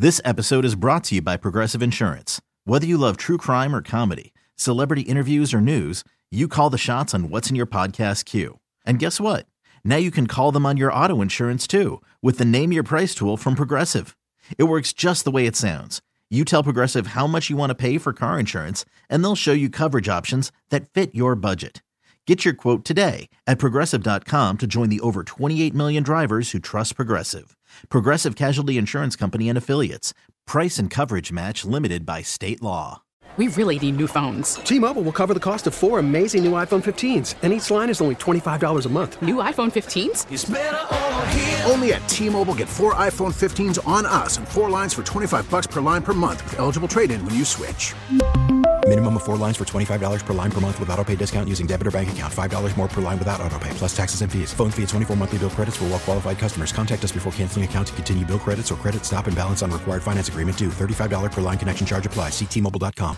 This episode is brought to you by Progressive Insurance. Whether you love true crime or comedy, celebrity interviews or news, you call the shots on what's in your podcast queue. And guess what? Now you can call them on your auto insurance too with the Name Your Price tool from Progressive. It works just the way it sounds. You tell Progressive how much you want to pay for car insurance, and they'll show you coverage options that fit your budget. Get your quote today at Progressive.com to join the over 28 million drivers who trust Progressive. Progressive Casualty Insurance Company and Affiliates. Price and coverage match limited by state law. We really need new phones. T-Mobile will cover the cost of 4 amazing new iPhone 15s, and each line is only $25 a month. New iPhone 15s? It's better over here. Only at T-Mobile, get 4 iPhone 15s on us and 4 lines for $25 per line per month with eligible trade-in when you switch. Minimum of 4 lines for $25 per line per month with autopay discount using debit or bank account. $5 more per line without autopay, plus taxes and fees. Phone fee at 24 monthly bill credits for well-qualified customers. Contact us before canceling account to continue bill credits or credit stop and balance on required finance agreement due. $35 per line connection charge applies. See T-Mobile.com.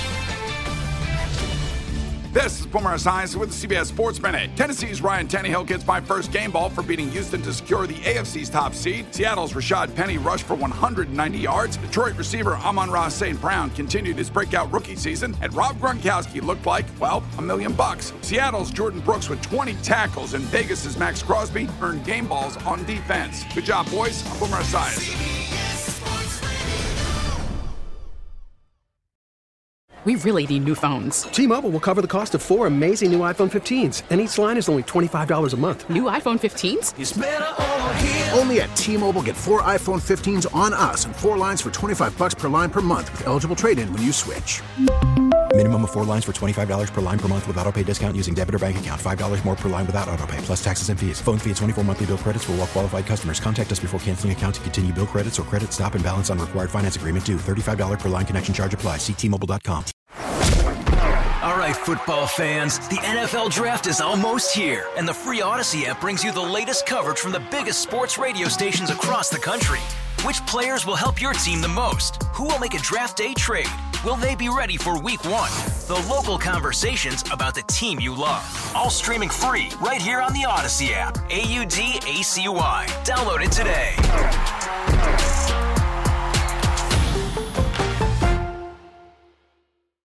This is Boomer Esiason with the CBS Sports Minute. Tennessee's Ryan Tannehill gets my first game ball for beating Houston to secure the AFC's top seed. Seattle's Rashad Penny rushed for 190 yards. Detroit receiver Amon-Ra St. Brown continued his breakout rookie season. And Rob Gronkowski looked like, well, $1 million. Seattle's Jordan Brooks with 20 tackles and Vegas's Max Crosby earned game balls on defense. Good job, boys. I'm Boomer Esiason. We really need new phones. T-Mobile will cover the cost of 4 amazing new iPhone 15s, and each line is only $25 a month. New iPhone 15s? It's better over here. Only at T-Mobile, get 4 iPhone 15s on us and 4 lines for $25 per line per month with eligible trade-in when you switch. Minimum of 4 lines for $25 per line per month with autopay discount using debit or bank account. $5 more per line without autopay, plus taxes and fees. Phone fee at 24 monthly bill credits for well-qualified customers. Contact us before canceling account to continue bill credits or credit stop and balance on required finance agreement due. $35 per line connection charge applies. See T-Mobile.com. All right, football fans, the NFL Draft is almost here, and the free Odyssey app brings you the latest coverage from the biggest sports radio stations across the country. Which players will help your team the most? Who will make a draft day trade? Will they be ready for week 1? The local conversations about the team you love. All streaming free right here on the Odyssey app. AUDACY. Download it today.